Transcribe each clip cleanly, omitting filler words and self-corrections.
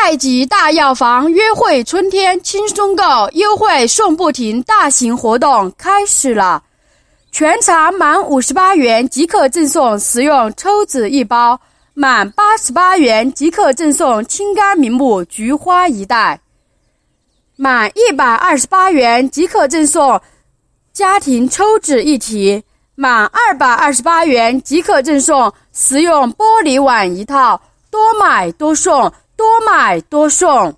太极大药房约会春天轻松购优惠送不停大型活动开始了，全场满58元即可赠送实用抽纸一包，满88元即可赠送清甘明目菊花一袋，满128元即可赠送家庭抽纸一提，满228元即可赠送实用玻璃碗一套，多买多送，多买多送。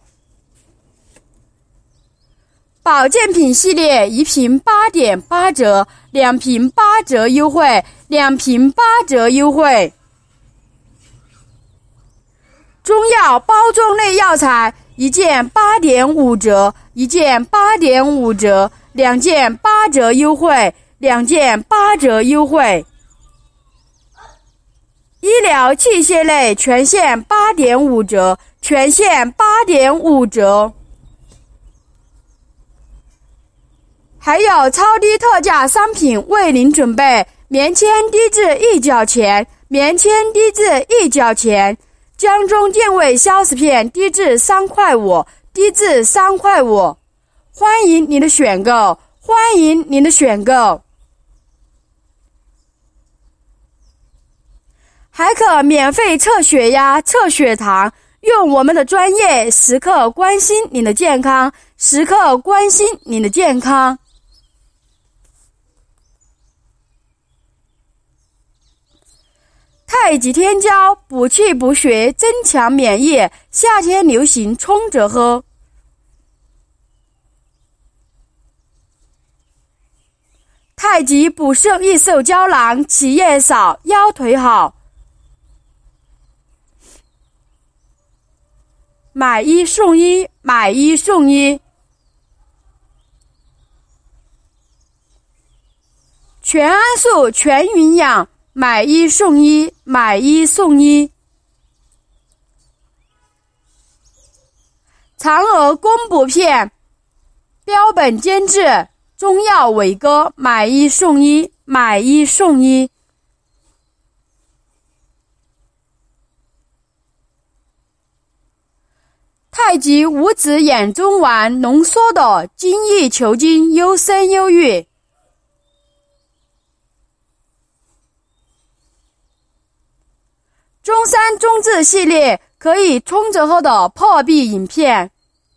保健品系列1瓶8.8折，2瓶8折优惠，2瓶8折优惠。中药包装类药材1件8.5折，1件8.5折，2件8折优惠，2件8折优惠。医疗器械类全线8.5折，全线8.5折。还有超低特价商品为您准备，棉签低至1角钱，棉签低至1角钱，江中健胃消食片低至3块5，低至3块5。欢迎您的选购，欢迎您的选购。还可免费测血压、测血糖，用我们的专业时刻关心您的健康，时刻关心您的健康。太极天胶补气补血，增强免疫，夏天流行冲着喝。太极补肾益寿胶囊，起夜少，腰腿好。买1送1，买1送1。全安素全营养，买1送1，买1送1。嫦娥宫补片，标本兼治，中药伟哥，买1送1，买1送1。太极五子眼中丸浓缩的精益求精，优生优育。中山中治系列可以冲着喝的破壁饮片，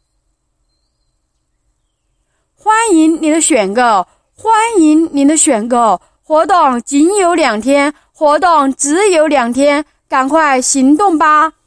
欢迎您的选购，欢迎您的选购。活动仅有2天，活动只有2天，赶快行动吧。